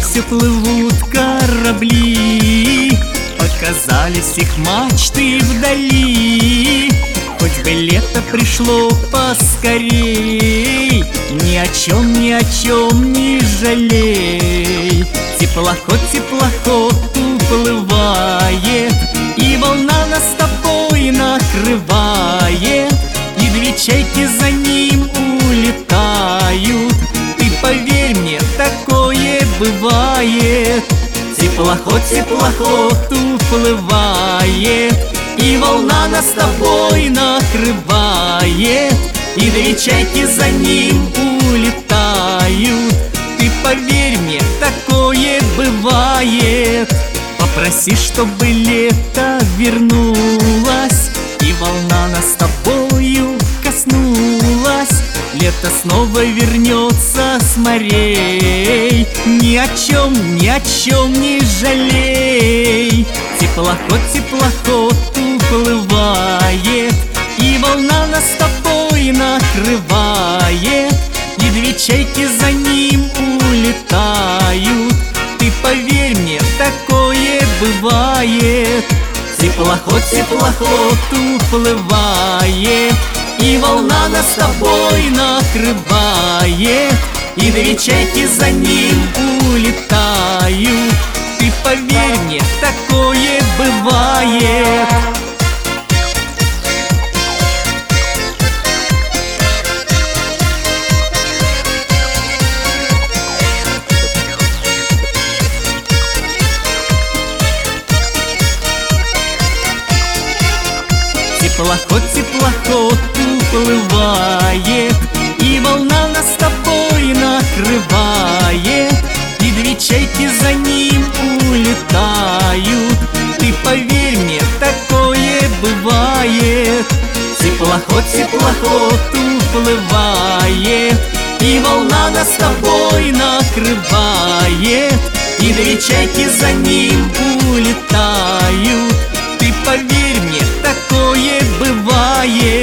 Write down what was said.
все плывут корабли, показались их мачты вдали. Хоть бы лето пришло поскорей, ни о чем не жалей. Теплоход, теплоход уплывает, и волна нас с тобой накрывает, и две чайки за ним улетают. Ты поверь мне, такое бывает. Теплоход, теплоход уплывает, и волна нас с тобой накрывает, и две чайки за ним улетают. Ты поверь мне, такое бывает. Попроси, чтобы лето вернулось, и волна нас с тобою коснулась. Лето снова вернется с морей, ни о чем не жалей. Теплоход, теплоход уплывает, и волна нас с тобой накрывает, и две чайки за ним улетают. Ты поверь мне, такое бывает. Теплоход, теплоход уплывает, и волна нас с тобой накрывает, и две чайки за ним улетают. Ты поверь мне, такое бывает. Теплоход, теплоход уплывает, и волна нас с тобой накрывает, и две чайки за ним улетают. Ты поверь мне, такое бывает. Теплоход, теплоход уплывает, и волна нас с тобой накрывает, и две чайки за ним улетают. Ты поверь мне, такое бывает.